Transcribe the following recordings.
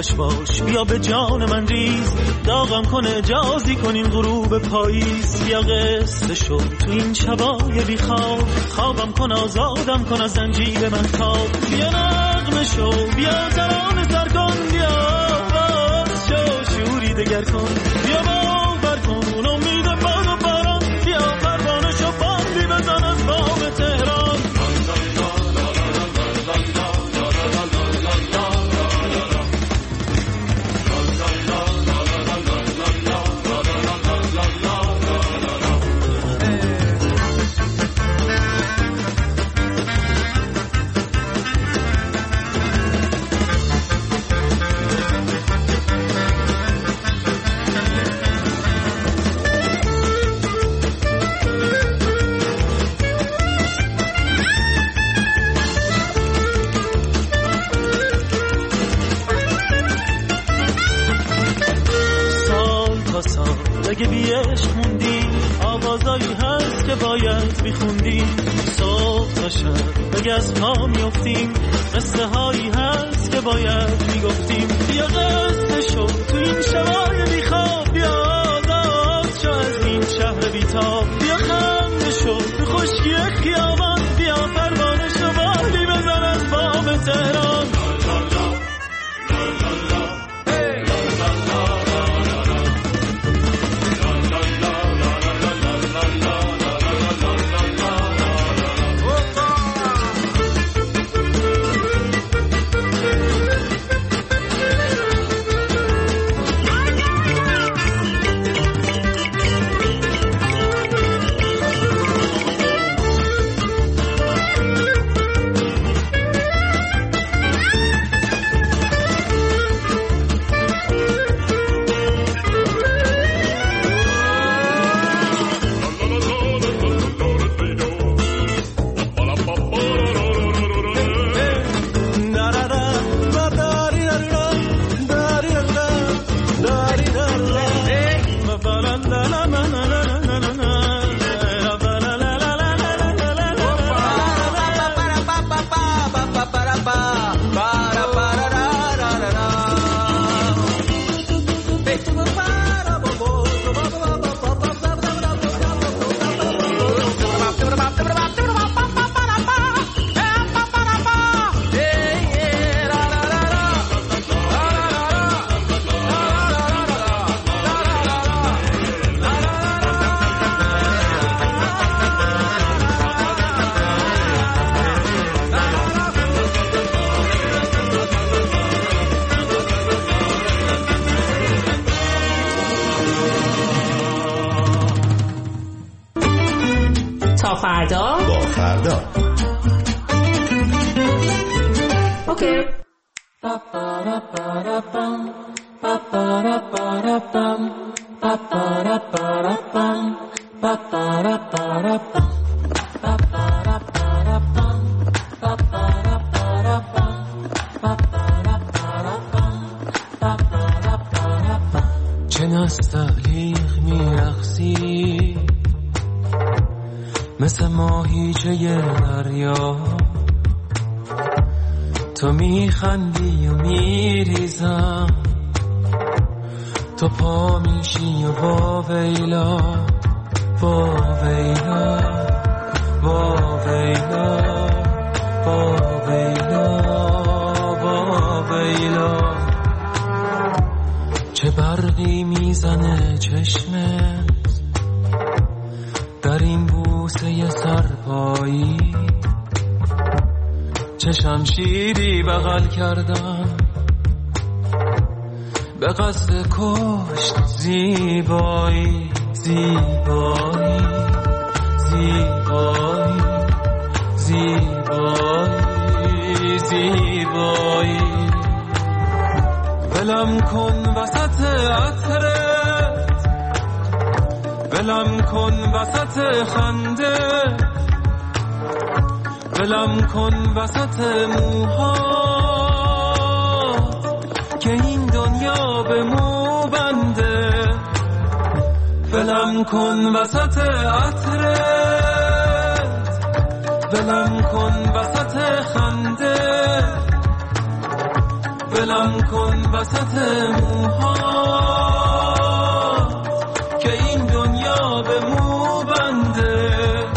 خوش باش بیا به جان من ریز داغم کن اجازی کن این غروب پاییز بیا قصه شو تو این شبای بی خواب خوابم کن آزادم کن از زنجیر من تاب بیا نغمه شو بیا ترانه سر کن بیا باز شو شوری دگر کن بیا باور کن امید باد و باران بیا پروانه شو باندی بزن از بام تهران اگه بی عشق موندی آوازایی هست که باید میخوندی صبح تا شب اگه از پا میافتیم قصه هایی هست که باید میگفتیم بیا قصه شو تو این شبای بی خواب بیا آزاد شو از این شهر بی تاب بیا خنده شو تو خشکی خیابان بیا پروانه شو بالی بزن از بام تهران فردا اوکی. چه نستعلیق میرقصی مثل ماهیچه دریا، تو میخندی و میریزم، تو پا میشی و با ویلا با ویلا با ویلا با ویلا با ویلا. چه برقی میزنه چشمت در این بوسه سرپایی، چه شمشیری بغل کردم به قصد کشت زیبایی زیبایی زیبایی زیبایی زیبایی. ولم کن وسط عطرت، ولم کن وسط خنده، ولم کن وسط موهات که این دنیا به مو بنده. ولم کن وسط عطرت، ولم کن وسط خنده، ولم کن وسط موهات که این دنیا به مو بنده.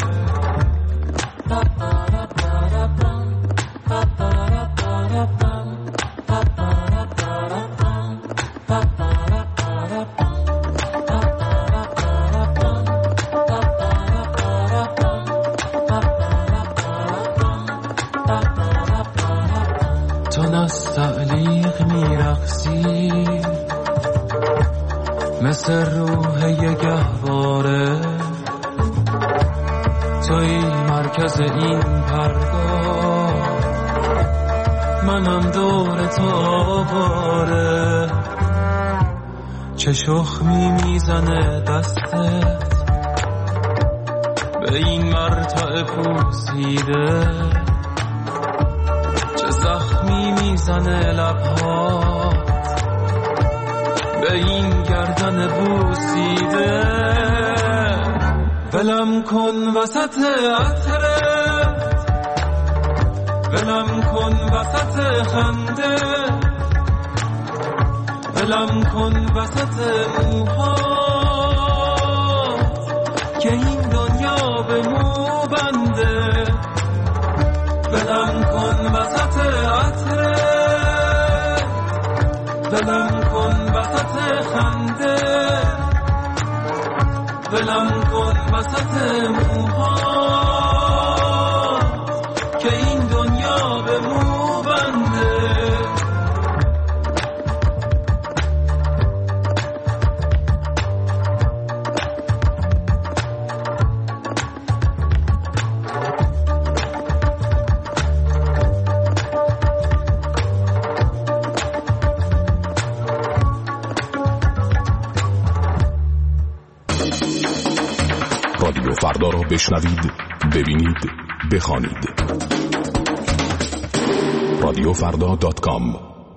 تو نستعلیق میرقصی مثل روح یه گهواره، توی مرکز این پرگاه، منم دور تو آواره. چه شخمی میزنه دستت به این مرتع پوسیده، چه زخمی میزنه لبهات به این گردن بوسیده. ولم کن وسط عطرت، ولم کن وسط خنده، ولم کن وسط موهات که این دنیا به مو بنده. ولم کن وسط عطرت، ولم کن وسط خنده، ولم کن وسط موهات که این دنیا به مو بنده. رادیو فردا را بشنوید، ببینید، بخوانید. radiofrda.com.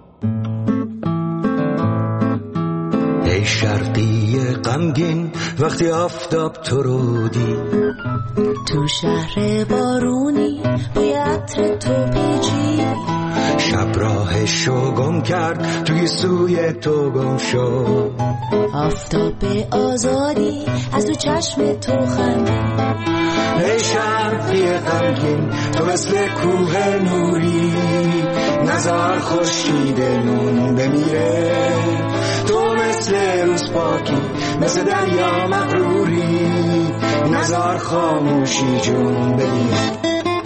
ای شرقی غمگین وقتی آفتاب تو رو دید، تو شهر بارونی بوی عطر تو پیچی، شب راهشو گم کرد توی سوی تو گم شد. آفتاب آزادی از تو چشم تو خندید. ای شرقی غمگین تو مثل کوه نوری، نزار خورشیدمون بمیره. تو مثل روز پاکی مثل دریا مغروری، نزار خاموشی جون بگیر.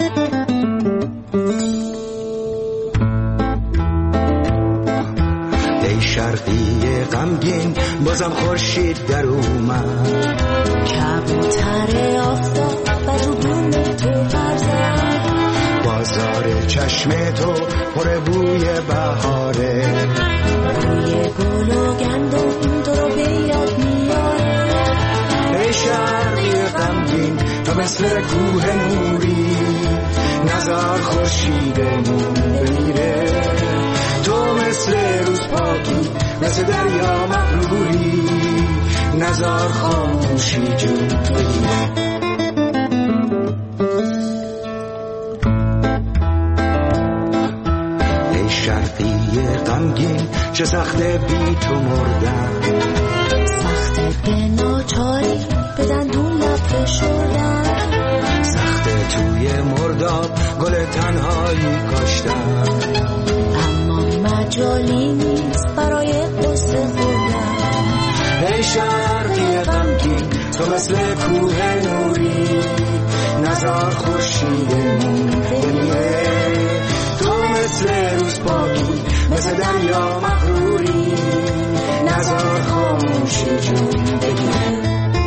ای شرقی غمگین بازم خورشید در اومد، کبوتر آفتاب و تو بوم تو پرزد. بازار چشم تو پر بوی بهاره، بوی گل و گندم تو رو به یاد میاره. ای شرقی غمگین تو مثل کوه نوری، نزار خورشیدمون بمیره. تو مثل روز پاکی مثل دریا مغروری، نزار خاموشی جون بگیره. ای شرقی غمگین چه سخته بی تو مردن، سخته به ناچاری به دندون لب فشردن، سخته توی مرداب گل تنهایی کاشتن. اما مجالی نیست برای قصه خوردن. ای شرقی غمگین تو مثل کوه نوری، نزار خورشیدمون بمیره. تو مثل روز پاکی مثل دریا مغروری، نزار خاموشی جون بگیره.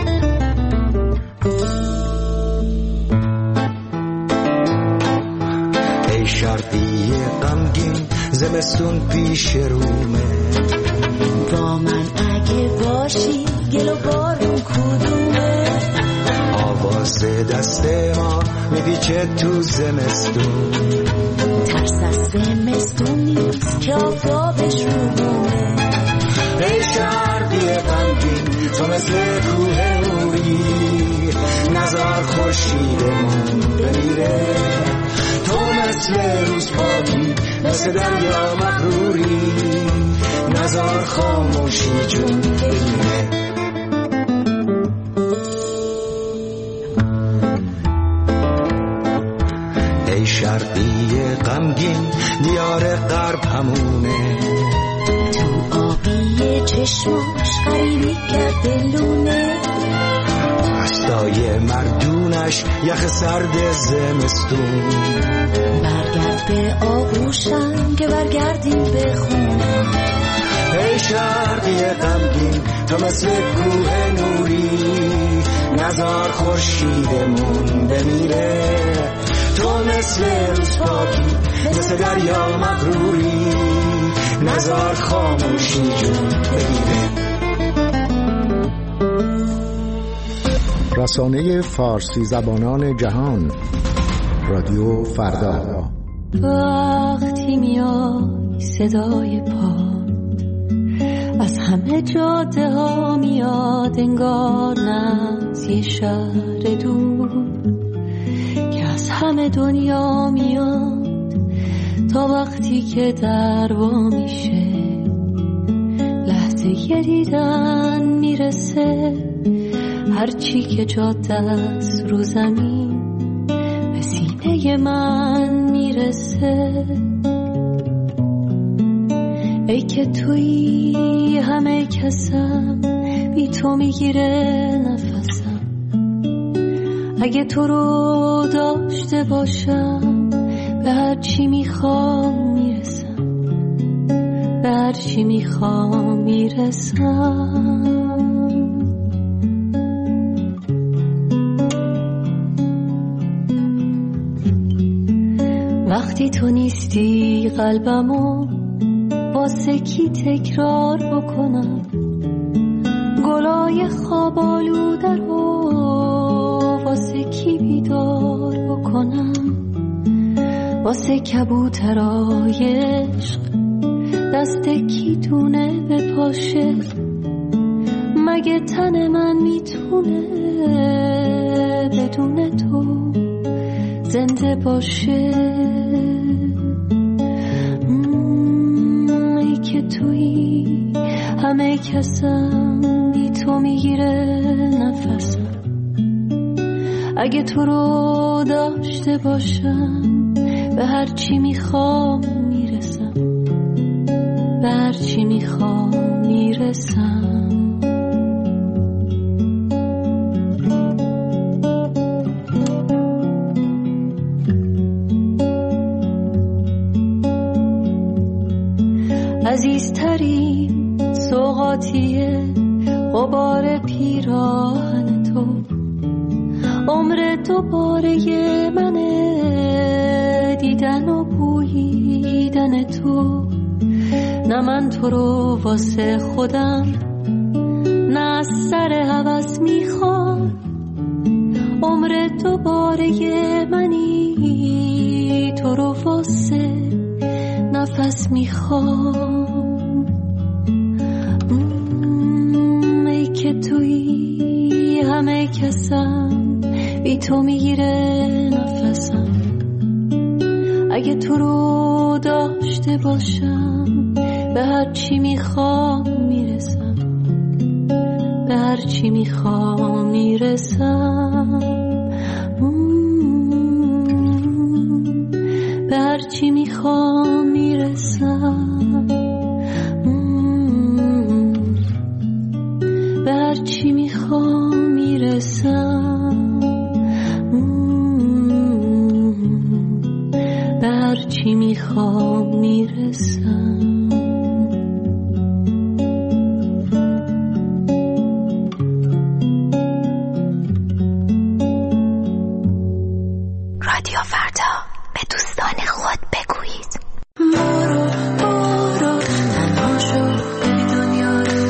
ای شرقی غمگین زمستون پیش رومه، با من اگه باشی گل و بارون کدومه. آواز دست ما میپیچه تو زمستون، ترس از زمستون نیست که آفتابش رو بومه. ای شرقی غمگین تو مثل کوه نوری، نزار خورشیدمون بمیره. تو مثل روز پاکی مثل دریا مغروری، نزار خاموشی جون بگیره. ای شرقی غمگین دیار غرب همونه، تو آبی چشماش غریبی کرده لونه، دستای مردونش یخ سرد زمستون. برگرد به آغوشم که برگردیم به خونه. ای شرقی غمگین تو مثل کوه نوری، نزار خورشیدمون بمیره. تو مثل روز پاکی، مثل دریا مغروری، نزار خاموشی جون بمیره. رسانه فارسی زبانان جهان، رادیو فردا. وقتی میای صدای پاد از همه جاده ها میاد، انگار نه از یه شهر دور که از همه دنیا میاد. تا وقتی که در وا میشه لحظه یه دیدن میرسه، هرچی که جاده است رو زمین به سینه من میرسه. ای که تویی همه کسم، بی تو میگیره نفسم. اگه تو رو داشته باشم به هرچی میخوام میرسم، به هرچی میخوام میرسم. وقتی تو نیستی قلبمو واسه کی تکرار بکنم، گلای خواب آلوده رو واسه کی بیدار بکنم، واسه کبوترای عشق دست کی دونه بپاشه. مگه تن من میتونه بدون تو زنده باشه؟ ای که تویی همه کسم، بی تو میگیره نفسم. اگه تو رو داشته باشم به هرچی میخوام میرسم، به هرچی میخوام میرسم. عزیزترین سوغاتیه غبار پیراهن تو، عمر دوباره منه دیدن و بوییدن تو. نه من تو رو واسه خودم، نه از سر هوس میخوام، عمر دوباره منی تو رو واسه نفس میخوام. ای که تویی همه کسم، بی تو میگیره نفسم. اگه تو رو داشته باشم به هرچی میخوام میرسم، به هرچی میخوام میرسم، به هرچی میخوام میرسم، به هرچی میخوام میرسم، به هرچی میخوام میرسم. رادیو فردا، به دوستان خود بگویید. برو برو تنها شو ببین دنیا رو،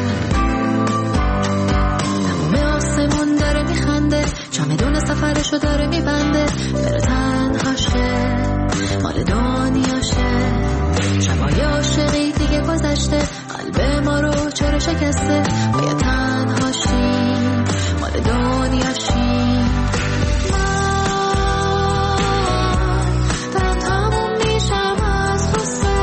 تموم آسمون داره میخنده، چمدون سفرشو داره میبنده، بره تنها شه مال دنیاشه. شبای عاشقی دیگه گذشته، قلب ما رو چرا شکسته، باید تنها شیم مال دنیاشیم. من دارم تموم میشم از غصه،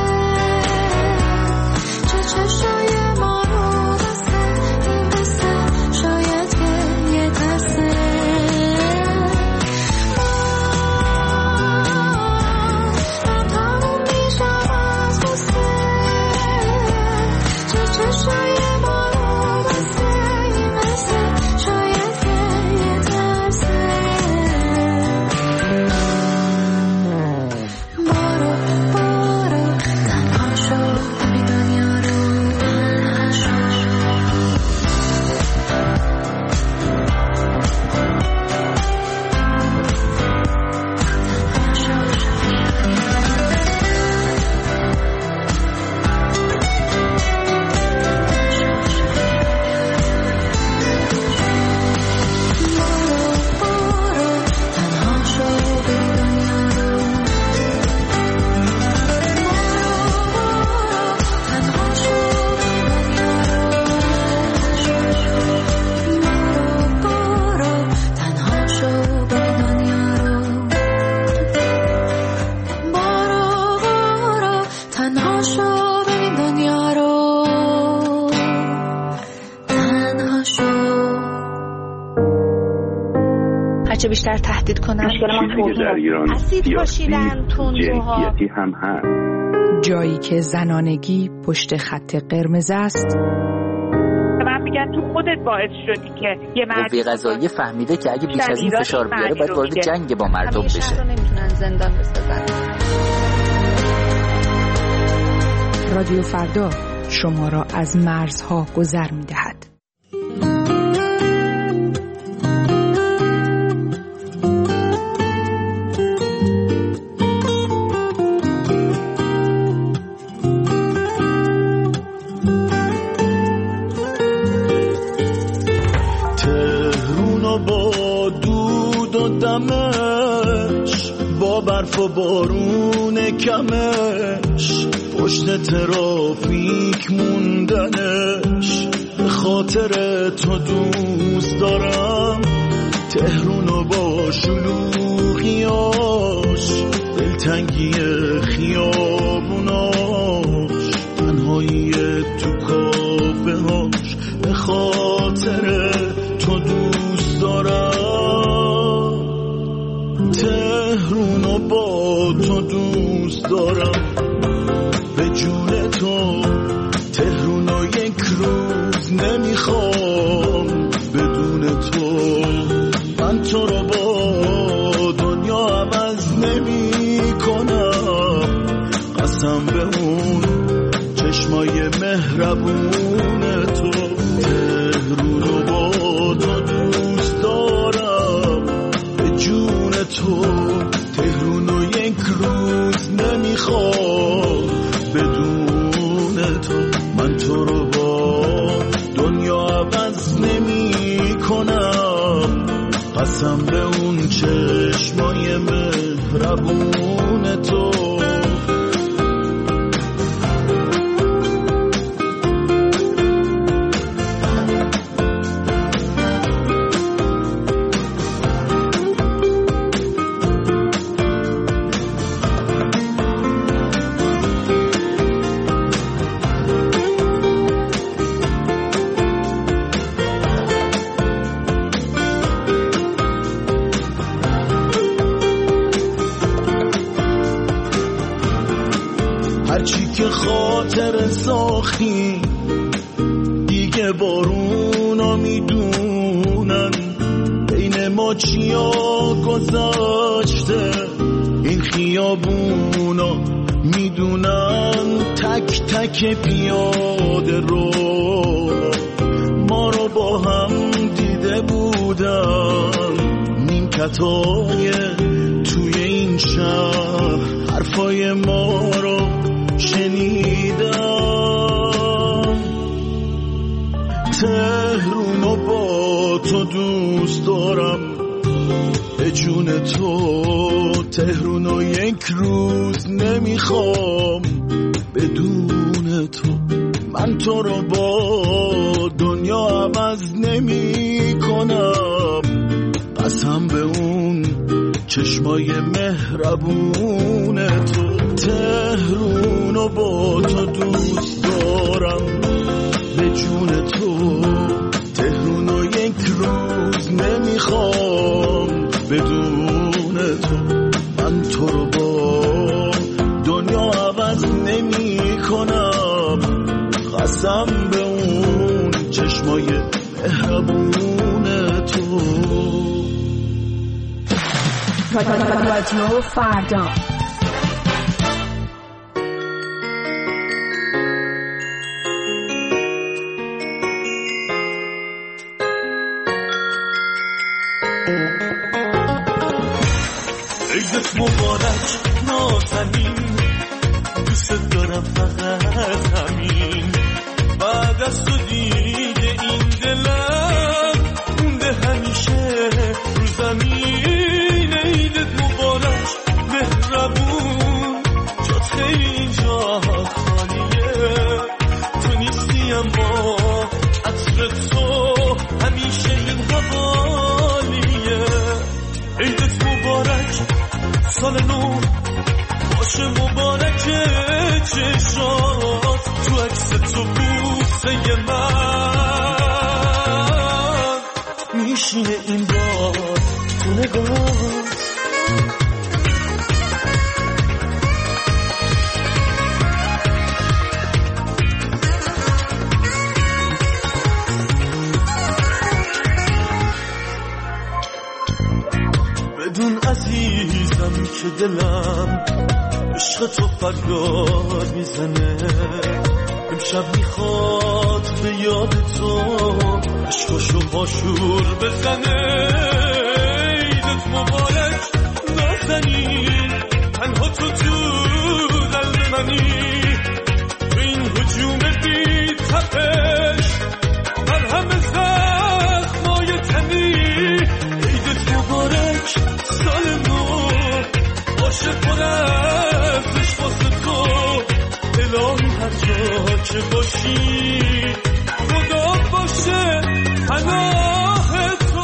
بیشتر تهدید کنن. مشکل ما در ایران اسید پاشیدن، تندروها، جنسیتی هم هست. جایی که زنانگی پشت خط قرمز است. من میگم تو خودت باعث شدی که یه مرد قوه قضاییه فهمیده که اگه بیش از این فشار بیاره باید وارد جنگ با مردم بشه. شهر رو نمیتونن زندان بسازن. رادیو فردا شما را از مرزها گذر می‌دهد. دمش با برف و بارون کمش، پشت ترافیک موندنش، به خاطر تو دوست دارم تهرونو با شلوغیاش، دلتنگی خیابوناش، تنهایی تو کافه هاش، به خاطر تو دوست دارم تهرونو با تو دوست دارم، به جون تو تهرونو یک روز نمیخوام بدون تو، من تو رو با دنیا عوض نمی کنم، قسم به اون چشمای مهربون تو، تهرونو با تو دوست دارم، به جون تو تهرونو یک روز نمیخوام بدون تو، من تو رو با دنیا عوض نمی کنم، قسم به اون چشمای مهربون تو. هرچی که خاطر ساختی دیگه بارونا میدونن، بین ما چیا گذاشته این خیابونا میدونن، تک تک پیاده رو ما رو با هم دیده بودن، نیمکتای توی این شهر حرفای ما رو شنیدم، تهرونو با تو دوست دارم، به جون تو تهرونو یک روز نمیخوام بدون تو، من تو رو با دنیا عوض نمی کنم، قسم به اون چشمای مهربون تو، تهرونو با تو دوست دارم، به جون تو تهرونو یک روز نمیخوام بدون تو، من تو رو با دنیا عوض نمی کنم، قسم به اون چشمای مهربون تو. رادیو فردا عیدت مبارک نازنین، دوست دارم فقط همین، بعد از تو دیگه این دلم مونده همیشه رو زمین. عیدت مبارک مهربون، جات خیلی اینجا خالیه، تو نیستی اما عطر تو همیشه این حوالیه. عیدت مبارک سال نو باشه، مبارک چشات تو عکس تو بوسه من میشینه این بار تو نگاه بدون عزیزم که دلم عشق تو فریاد میزنه امشب میخواد به یاد تو عشقاشو پاشور بزنه عیدت مبارک نازنین تنها تو قلب منی تو این هجوم بی تپش مرهم زخمای تنی عیدت مبارک سال نو عاشق پرستش واسه تو الهی هر جا که باشی خدا باشه پناه تو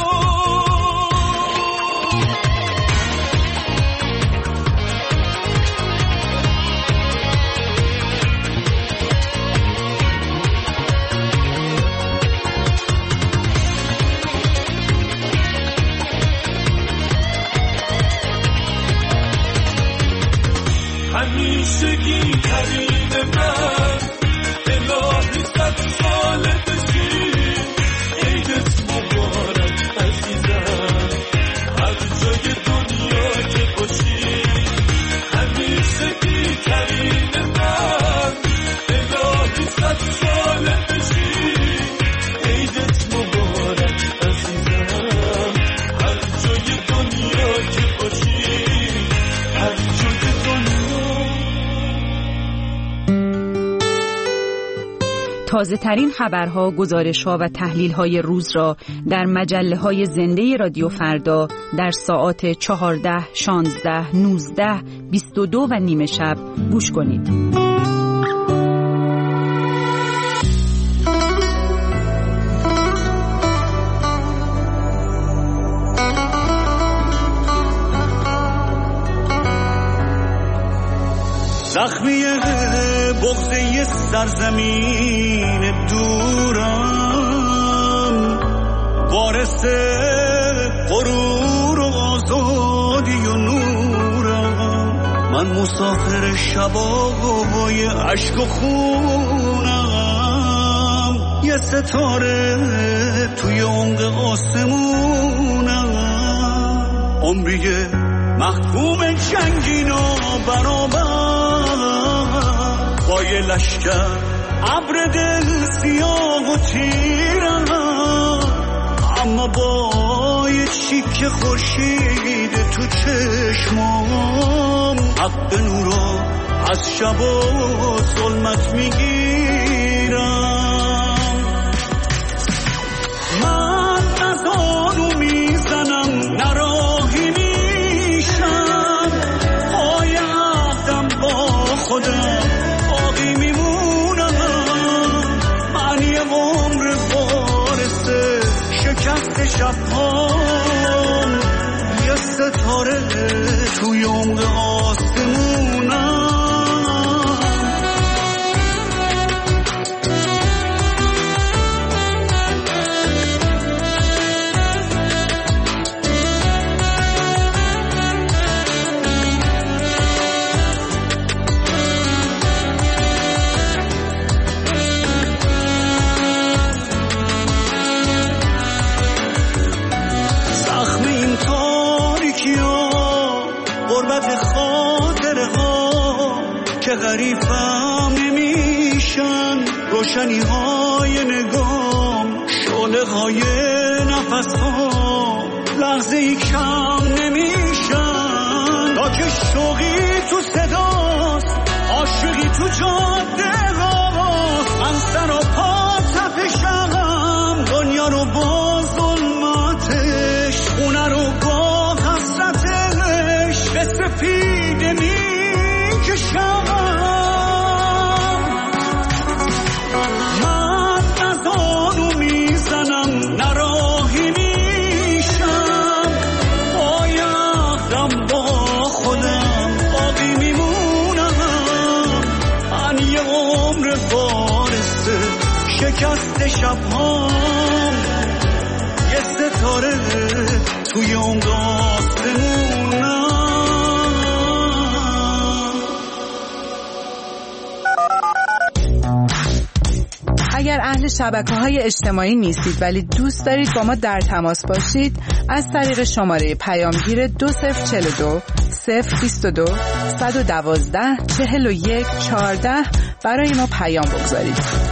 همیشگی ترین من الهی 100 سال بشی عیدت مبارک عزیزم هر جای دنیا که باشی همیشگی ترین من الهی 100 سال بشی عیدت مبارک عزیزم هر جای دنیا که باشی هر جای دنیا. تازه ترین خبرها، گزارش‌ها و تحلیل‌های روز را در مجله‌های زنده رادیو فردا در ساعات 14، 16، 19، 22 و نیمه شب گوش کنید. زخمی بغضه سرزمین دورم وارث غرور و آزادی و نورم من مسافر شبای عشق و خونم یه ستاره توی عمق آسمونم عمری محکوم جنگین و برابر با یه لشکر ابر دل سیاه و تیرم اما با یه چیک خورشید تو چشمام حق نورا از شب و ظلمت میگیرم من نزانو میزنم نراهی میشم پای عهدم با خودم باقی میمونم من یه عمر وارث شکست شبهام یه ستاره توی عمق آسمونم که غریبم نمیشن روشنی های نگام شعله های نفس ها لحظه ای کم نمیشن تا که شوقی تو صداست عاشقی تو جاده هاست من سر و پا تپشم دنیا رو با ظلمتش خونه رو با حسرتش به سپیده میکشم شکست شبهام یه ستاره توی عمق شبکه‌های اجتماعی نیستید ولی دوست دارید با ما در تماس باشید، از طریق شماره پیامگیر 2042 022 112 41 14 برای ما پیام بگذارید.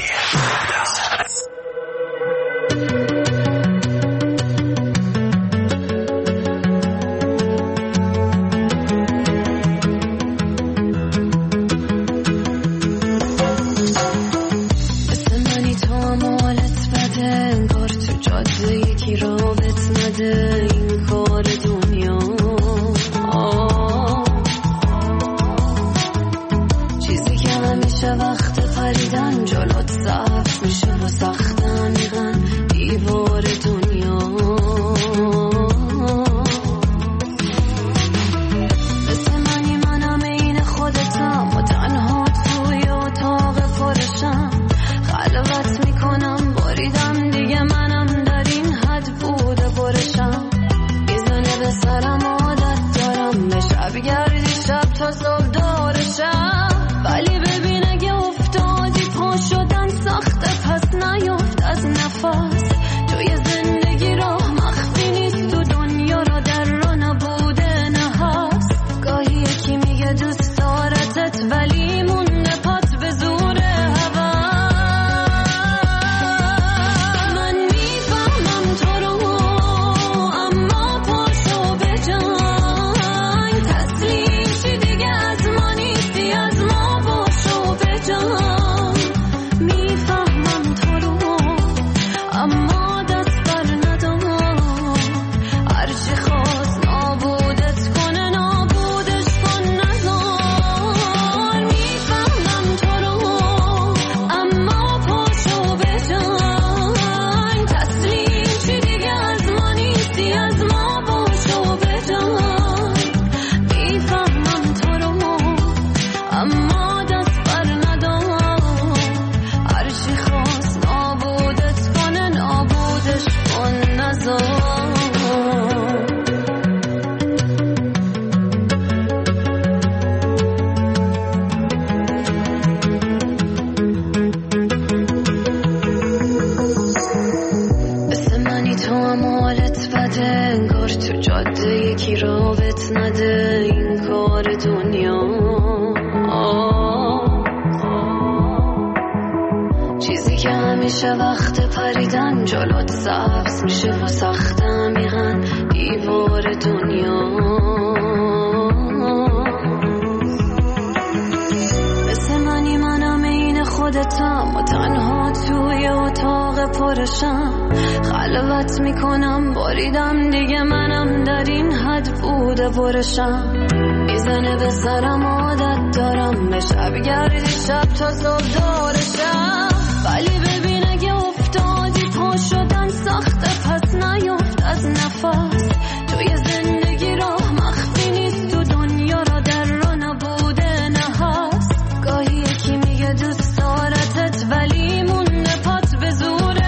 خلوت میکنم باریدم دیگه منم در این حد بوده برشم میزنه به سرم عادت دارم به شب گردی شب تا صبح دارشم ولی ببین اگه افتادی پا شدن سخته پس نیفت از نفس توی زندگی راه مخفی نیست تو دنیا را در را نبوده نه هست گاهی یکی میگه دوست دارتت ولی مونده پات به زور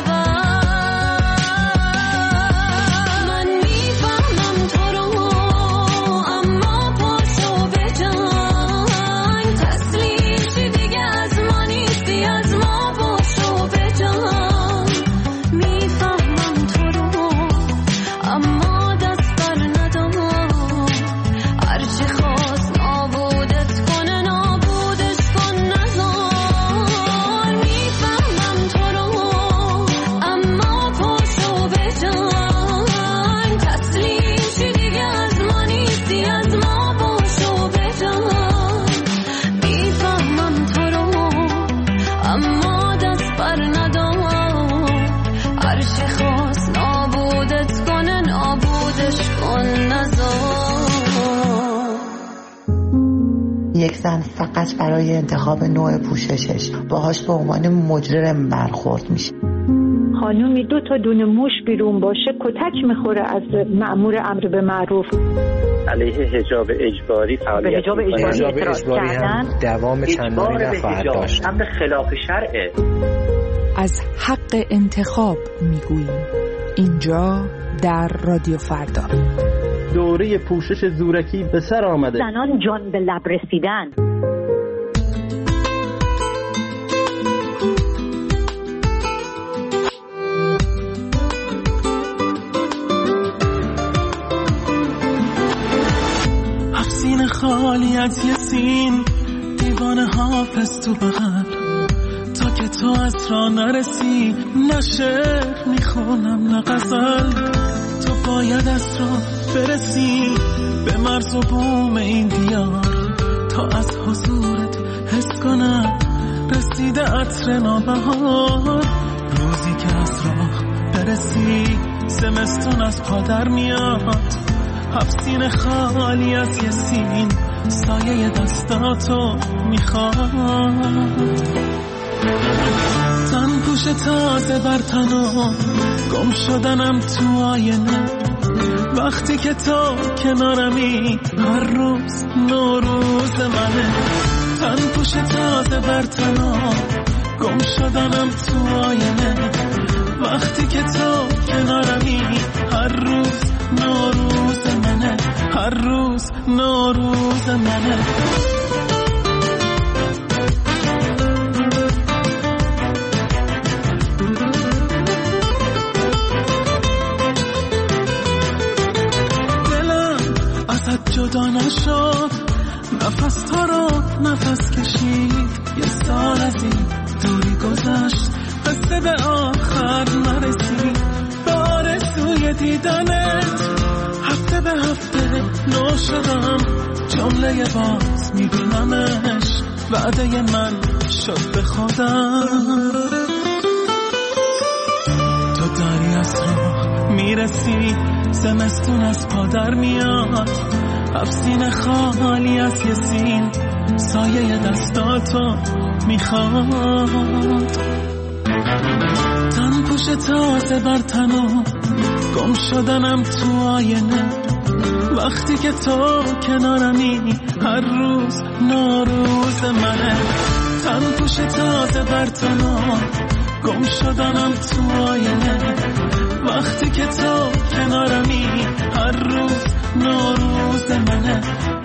یک زن فقط برای انتخاب نوع پوششش باهاش به عنوان مجرم برخورد میشه. خانومی 2 تا دونه موش بیرون باشه کتک میخوره از مأمور امر به معروف. علیه حجاب اجباری فعالیت به حجاب اجباری هم دوام چندانی نخواهد داشت. امر خلاف شرعه. از حق انتخاب میگوییم اینجا در رادیو فردا. دوره پوشش زورکی به سر آمده. زنان جان به لب رسیدن. سینه خالی از یه سین، دیوانه حافظ تو بغل، تا که تو از راه نرسی. نه شعر میخونم نه غزل، تو باید از راه برسی به مرز و بوم این دیار، تا از حضورت حس کنم رسیده عطر نوبهار. روزی که از راه برسی زمستون از پا در میاد، حبسین خالی از یه سین، سایه دستاتو میخواد. تن پوش تازه بر تنم، گم شدنم تو آینه، وقتی که تو کنارمی هر روز نوروز منه. تن پوش تازه بر تنم، گم شدنم تو آینه، وقتی که تو کنارمی هر روز نوروز منه، هر روز نوروز منه. دلم ازت جدا نشد، نفس تا رو نفس کشید، یه سال از این دوری گذشت، قصه به آخر نرسید. به آرزوی دیدنت هفته به هفته نو شدم، جمله باز میبینمش، وعده من شد به خودم. تو داری از راه میرسی، زمستون از پا در میاد، حبسین خالی از یه سین، سایه دستاتو میخواد. تن پوش تازه بر تنم، گم شدنم تو آینه، وقتی که تو کنارمی هر روز نوروز منه. تن پوش تازه بر تنم، گم شدنم تو آینه، وقتی که تو کنارمی هر روز نوروز منه.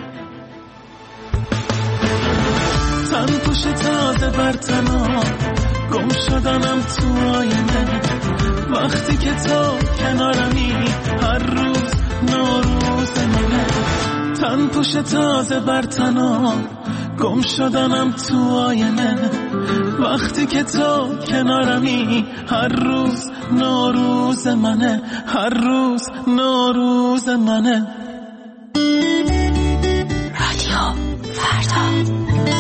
تن پوش تازه بر تنم، گم شدنم تو آینه، وقتی که تو کنارمی هر روز نوروز منه. تن پوش تازه بر تنم، گم شدنم تو آینه، وقتی که تو کنارمی هر روز نوروز منه، هر روز نوروز منه. رادیو فردا.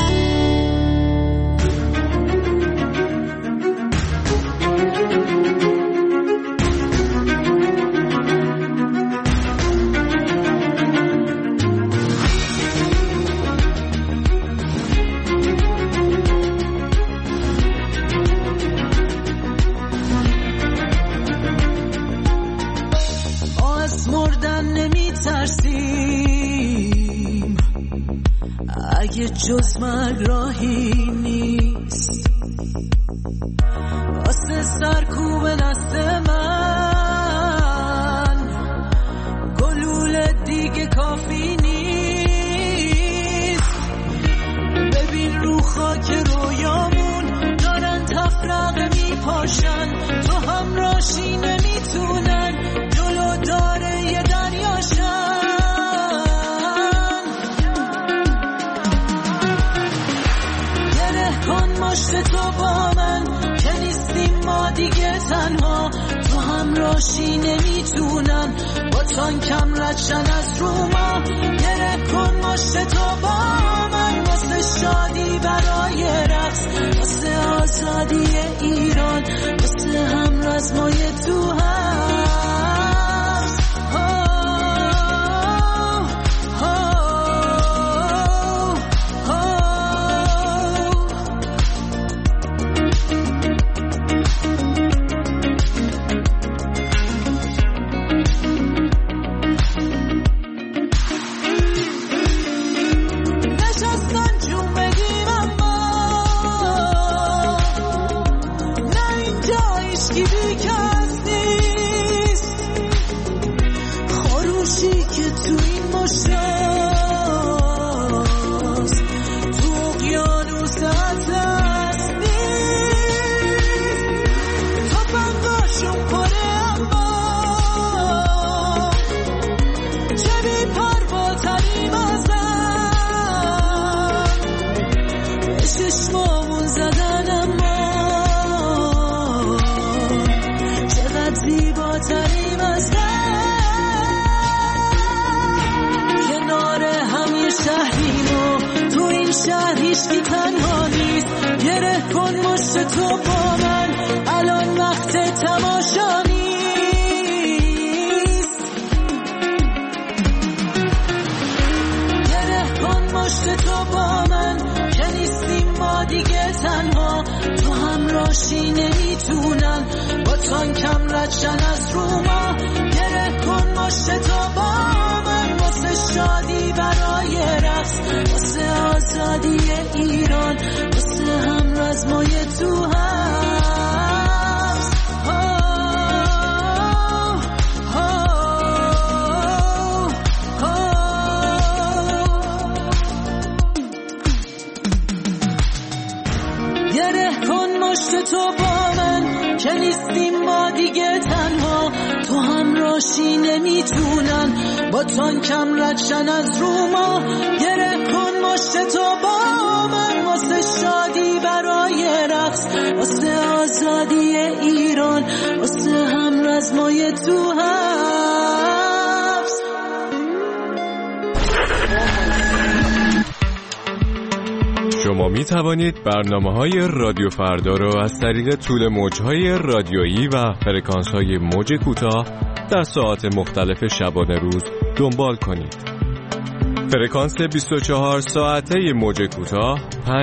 اگه جز مرگ راهی نیست، واسه سرکوب دست من گلوله دیگه کافی نیست. ببین رو خاک رویامون دارن تفرقه میپاشن، تو همراشی نمیتونن جلو داره یه دریاشن. مشت تو با من که نیستیم ما دیگه تنها، تو همراشی نمیتونن با تانکم ردشن از رو ما. گره کن مشت تو با من واسه شادی برای رقص، واسه آزادی ایران، واسه هم رزمای تو هست. کی بیکستی مشت تو با من الان وقت تماشا نیست. گره کن مشت تو با من که نیستیم ما دیگه تنها، تو همراهی نمیتونن با تان کم ردشن از رو ما. گره کن مشت تو با من واسه شادی برای رقص، واسه آزادی ایران، واسه هم رزمای تو هست. گره کن مشت تو با من که نیستیم ما دیگه تنها، تو همراهی نمیتونن با تان کم ردشن از رو ما. گره کن مشت تو با من واسه شادی برای رقص، واسه آزادی ایران، واسه هم رزمای تو حبس. شما می توانید برنامه‌های رادیو فردا را از طریق طول موج‌های رادیویی و فرکانس‌های موج کوتاه در ساعات مختلف شبانه روز دنبال کنید. فرکانس 24 ساعته موج کوتاه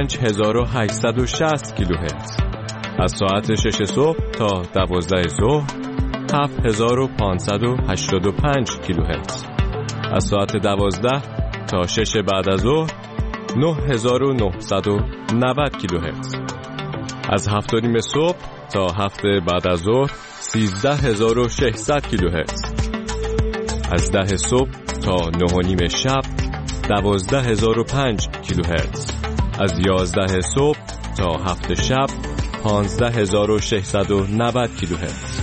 5860 کیلوهرتز. از ساعت 6 صبح تا 12 ظهر 7585 کیلوهرتز. از ساعت 12 تا 6 بعد از ظهر 9990 کیلوهرتز. از 7:30 صبح تا 7 بعد از ظهر 13600 کیلوهرتز. از 10 صبح تا 9:30 شب 12005 کیلوهرتز. از 11 صبح تا 7 شب 15690 کیلوهرتز.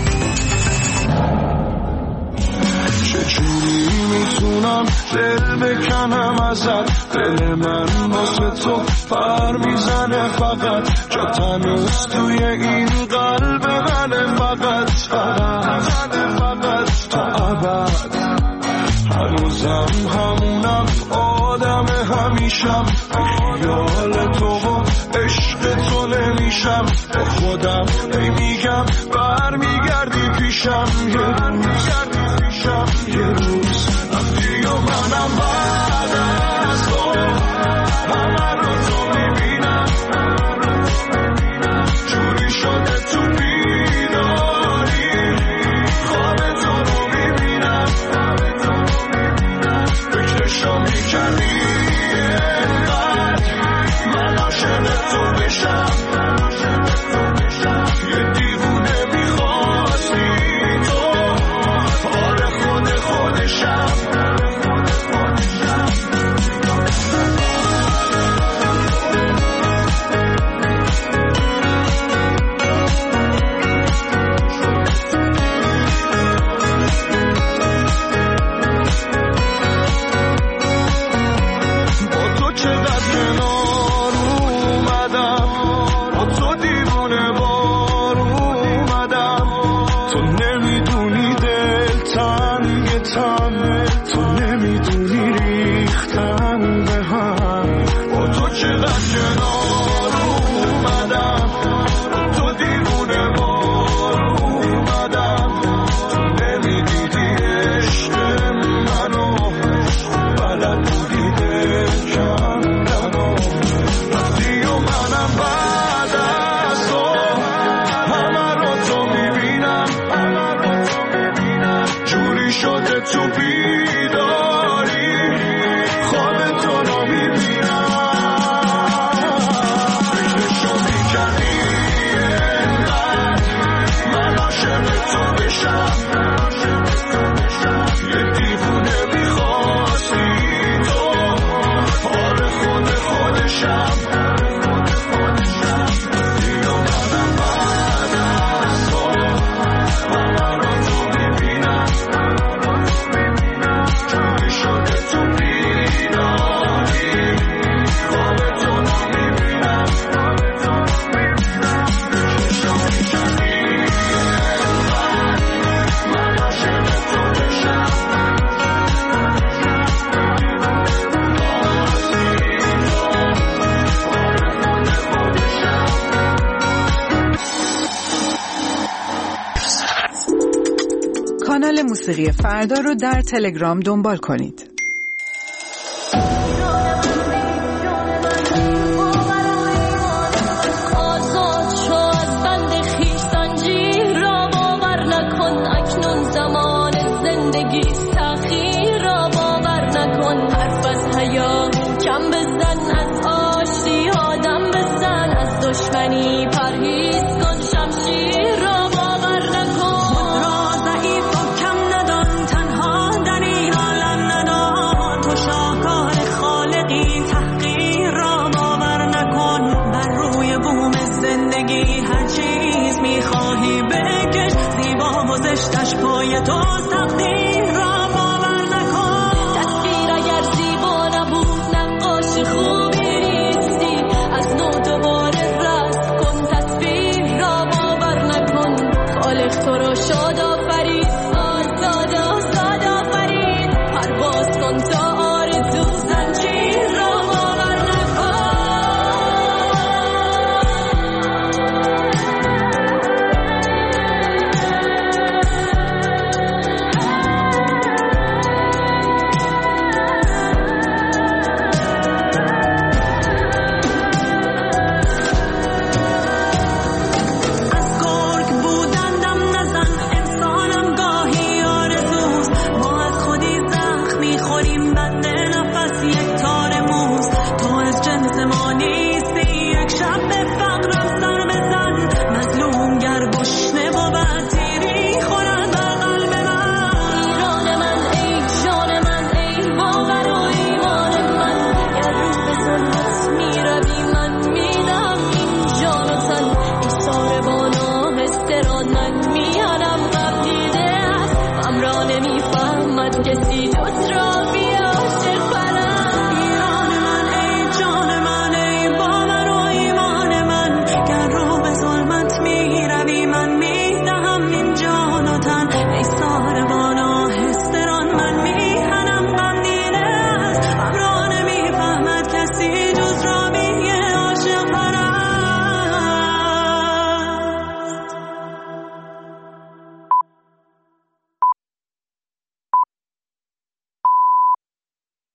چجوری میتونم دل بکنم ازت، دل من واسه تو پر میزنه فقط، جا تنوز توی این قلب منه فقط تا ابد. هنوزم همونم آدم همیشم، خیال تو و عشق تو نمیشم، با خودم میگم برمیگردی پیشم، یه روز رفتی و منم بعد از تو همه رو تو میبینم، جوری شده تو بیداری خواب تو رو میبینم، فکرشو میکردی اینقدر من عاشق تو بشم، یه دیوونه میخواستی تو، آره خودشم. موسیقی فردا رو در تلگرام دنبال کنید. آزاد شو از بند خویش زنجیر را باور نکن، اکنون زمان زندگی تأخیر را باور نکن. حرف از حیا کم بزن، از آشتی آدم بزن، از دشمنی پرهیز